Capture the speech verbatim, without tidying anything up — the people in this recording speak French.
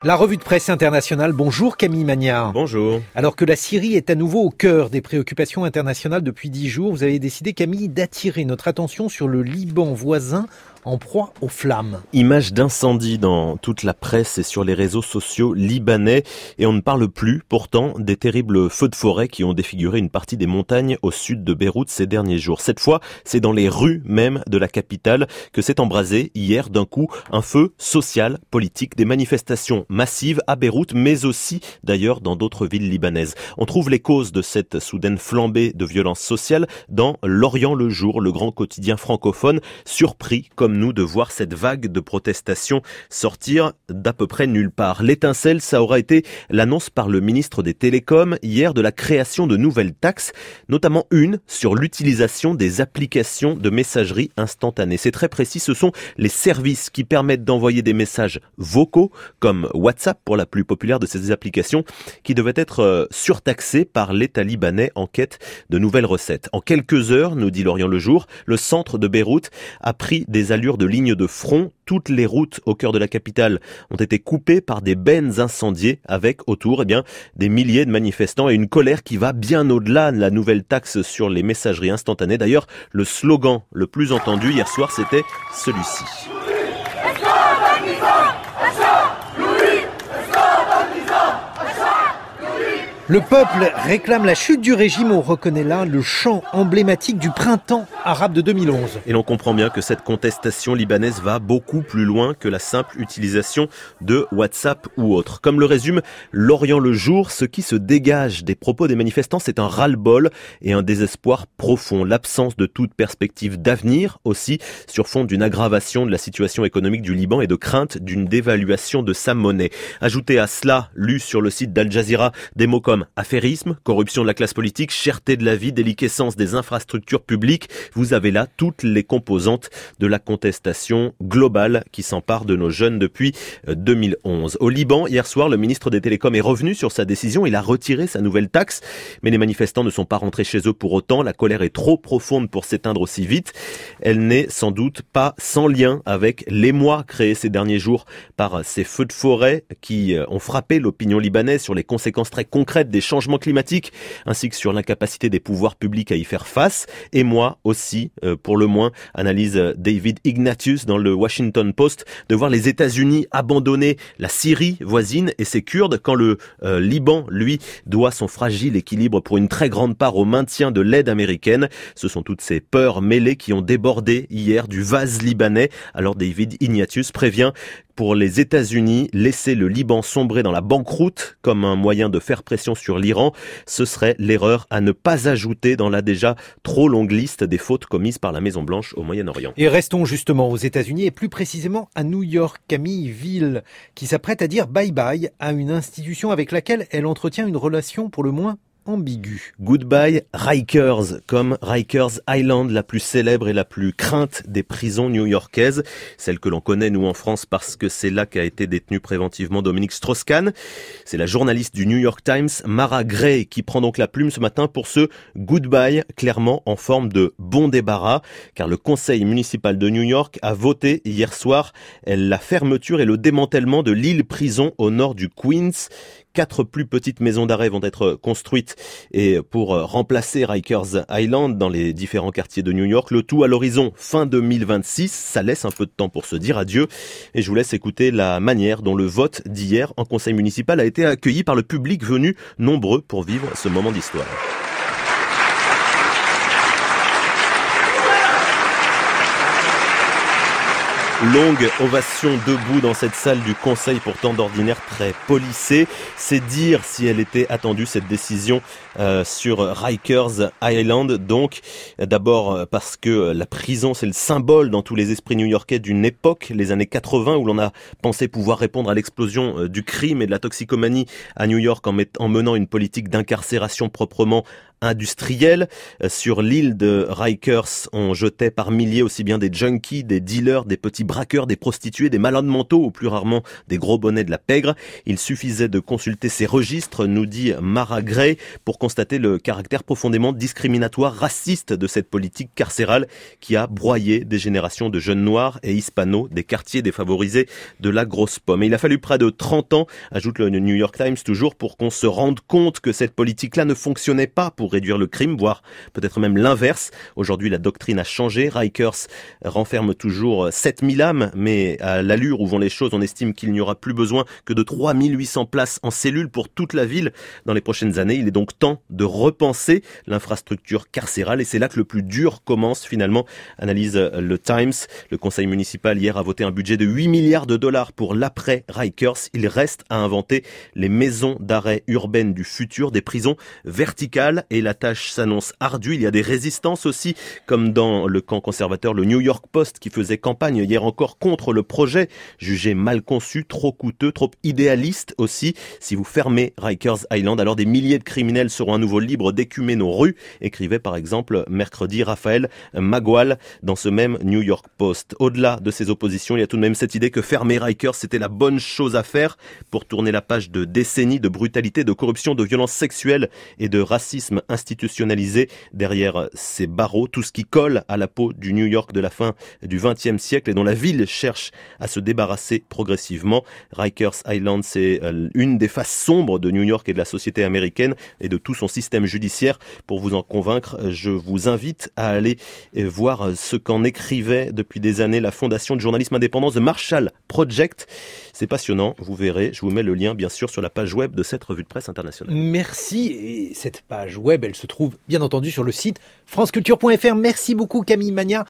La revue de presse internationale. Bonjour Camille Magnard. Bonjour. Alors que la Syrie est à nouveau au cœur des préoccupations internationales depuis dix jours, vous avez décidé, Camille, d'attirer notre attention sur le Liban voisin en proie aux flammes. Images d'incendie dans toute la presse et sur les réseaux sociaux libanais. Et on ne parle plus, pourtant, des terribles feux de forêt qui ont défiguré une partie des montagnes au sud de Beyrouth ces derniers jours. Cette fois, c'est dans les rues même de la capitale que s'est embrasé hier d'un coup un feu social, politique, des manifestations massives à Beyrouth, mais aussi d'ailleurs dans d'autres villes libanaises. On trouve les causes de cette soudaine flambée de violence sociale dans L'Orient le Jour, le grand quotidien francophone, surpris comme nous de voir cette vague de protestations sortir d'à peu près nulle part. L'étincelle, ça aura été l'annonce par le ministre des Télécoms hier de la création de nouvelles taxes, notamment une sur l'utilisation des applications de messagerie instantanée. C'est très précis, ce sont les services qui permettent d'envoyer des messages vocaux, comme WhatsApp pour la plus populaire de ces applications, qui devaient être surtaxés par l'État libanais en quête de nouvelles recettes. En quelques heures, nous dit L'Orient le Jour, le centre de Beyrouth a pris des allures de ligne de front. Toutes les routes au cœur de la capitale ont été coupées par des bennes incendiées avec autour eh bien, des milliers de manifestants et une colère qui va bien au-delà de la nouvelle taxe sur les messageries instantanées. D'ailleurs, le slogan le plus entendu hier soir, c'était celui-ci. Le peuple réclame la chute du régime. On reconnaît là le chant emblématique du printemps arabe de deux mille onze. Et l'on comprend bien que cette contestation libanaise va beaucoup plus loin que la simple utilisation de WhatsApp ou autre. Comme le résume L'Orient le Jour, ce qui se dégage des propos des manifestants, c'est un ras-le-bol et un désespoir profond. L'absence de toute perspective d'avenir aussi, sur fond d'une aggravation de la situation économique du Liban et de crainte d'une dévaluation de sa monnaie. Ajoutez à cela, lu sur le site d'Al Jazeera, des mots comme affairisme, corruption de la classe politique, cherté de la vie, déliquescence des infrastructures publiques. Vous avez là toutes les composantes de la contestation globale qui s'empare de nos jeunes depuis deux mille onze. Au Liban, hier soir, le ministre des Télécoms est revenu sur sa décision. Il a retiré sa nouvelle taxe, mais les manifestants ne sont pas rentrés chez eux pour autant. La colère est trop profonde pour s'éteindre aussi vite. Elle n'est sans doute pas sans lien avec l'émoi créé ces derniers jours par ces feux de forêt qui ont frappé l'opinion libanaise sur les conséquences très concrètes des changements climatiques, ainsi que sur l'incapacité des pouvoirs publics à y faire face. Et moi aussi, euh, pour le moins, analyse David Ignatius dans le Washington Post, de voir les États-Unis abandonner la Syrie voisine et ses Kurdes, quand le euh, Liban, lui, doit son fragile équilibre pour une très grande part au maintien de l'aide américaine. Ce sont toutes ces peurs mêlées qui ont débordé hier du vase libanais. Alors David Ignatius prévient: pour les États-Unis, laisser le Liban sombrer dans la banqueroute comme un moyen de faire pression sur l'Iran, ce serait l'erreur à ne pas ajouter dans la déjà trop longue liste des fautes commises par la Maison-Blanche au Moyen-Orient. Et restons justement aux États-Unis et plus précisément à New York. Camille, ville qui s'apprête à dire bye-bye à une institution avec laquelle elle entretient une relation pour le moins ambigu. Goodbye Rikers, comme Rikers Island, la plus célèbre et la plus crainte des prisons new-yorkaises, celle que l'on connaît nous en France parce que c'est là qu'a été détenu préventivement Dominique Strauss-Kahn. C'est la journaliste du New York Times, Mara Gray, qui prend donc la plume ce matin pour ce goodbye, clairement en forme de bon débarras, car le conseil municipal de New York a voté hier soir la fermeture et le démantèlement de l'île prison au nord du Queens. Quatre plus petites maisons d'arrêt vont être construites et pour remplacer Rikers Island dans les différents quartiers de New York. Le tout à l'horizon fin deux mille vingt-six. Ça laisse un peu de temps pour se dire adieu. Et je vous laisse écouter la manière dont le vote d'hier en conseil municipal a été accueilli par le public venu nombreux pour vivre ce moment d'histoire. Longue ovation debout dans cette salle du conseil pourtant d'ordinaire très policée. C'est dire si elle était attendue, cette décision euh, sur Rikers Island. Donc d'abord parce que la prison, c'est le symbole dans tous les esprits new-yorkais d'une époque, les années quatre-vingts, où l'on a pensé pouvoir répondre à l'explosion euh, du crime et de la toxicomanie à New York en, met, en menant une politique d'incarcération proprement industrielle. Sur l'île de Rikers, on jetait par milliers aussi bien des junkies, des dealers, des petits braqueurs, des prostituées, des malades mentaux ou plus rarement des gros bonnets de la pègre. Il suffisait de consulter ces registres, nous dit Mara Gray, pour constater le caractère profondément discriminatoire, raciste de cette politique carcérale qui a broyé des générations de jeunes noirs et hispanos des quartiers défavorisés de la Grosse Pomme. Et il a fallu près de trente ans, ajoute le New York Times toujours, pour qu'on se rende compte que cette politique-là ne fonctionnait pas pour réduire le crime, voire peut-être même l'inverse. Aujourd'hui, la doctrine a changé. Rikers renferme toujours sept mille âmes, mais à l'allure où vont les choses, on estime qu'il n'y aura plus besoin que de trois mille huit cents places en cellule pour toute la ville dans les prochaines années. Il est donc temps de repenser l'infrastructure carcérale et c'est là que le plus dur commence finalement, analyse le Times. Le conseil municipal hier a voté un budget de huit milliards de dollars pour l'après Rikers. Il reste à inventer les maisons d'arrêt urbaines du futur, des prisons verticales et la tâche s'annonce ardue. Il y a des résistances aussi, comme dans le camp conservateur, le New York Post qui faisait campagne hier encore contre le projet, jugé mal conçu, trop coûteux, trop idéaliste aussi. Si vous fermez Rikers Island, alors des milliers de criminels seront à nouveau libres d'écumer nos rues, écrivait par exemple mercredi Raphaël Magwal dans ce même New York Post. Au-delà de ces oppositions, il y a tout de même cette idée que fermer Rikers, c'était la bonne chose à faire pour tourner la page de décennies de brutalité, de corruption, de violence sexuelle et de racisme institutionnalisé derrière ces barreaux, tout ce qui colle à la peau du New York de la fin du vingtième siècle et dont la ville cherche à se débarrasser progressivement. Rikers Island, c'est une des faces sombres de New York et de la société américaine et de tout son système judiciaire. Pour vous en convaincre, je vous invite à aller voir ce qu'en écrivait depuis des années la fondation de journalisme indépendant The Marshall Project. C'est passionnant, vous verrez. Je vous mets le lien bien sûr sur la page web de cette revue de presse internationale. Merci. Et cette page web, elle se trouve bien entendu sur le site franceculture point f r. Merci beaucoup Camille Magnard.